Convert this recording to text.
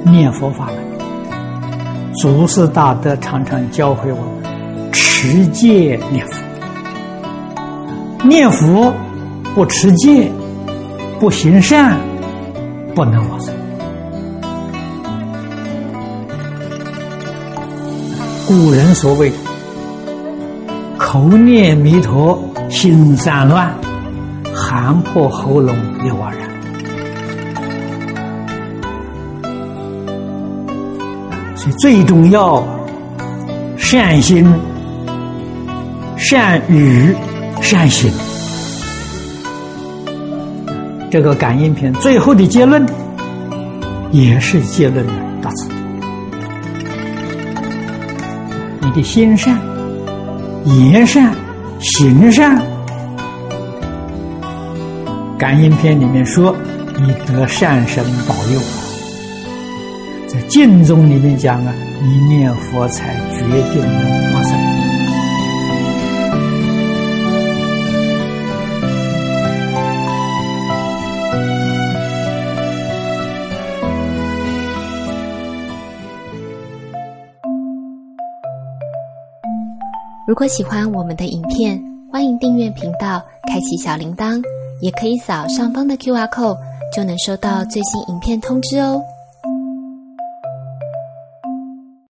念佛法门。祖师大德常常教诲我们持戒念佛。念佛不持戒，不行善，不能往生。古人所谓口念弥陀心散乱，喊破喉咙也枉然。所以最重要善心、善语、善行。这个感应篇最后的结论也是结论的大词。你的心善、言善、行善，感应篇里面说你得善神保佑。在经中里面讲啊，你念佛才决定能往生。 如果喜欢我们的影片，欢迎订阅频道，开启小铃铛，也可以扫上方的 QR code，就能收到最新影片通知哦。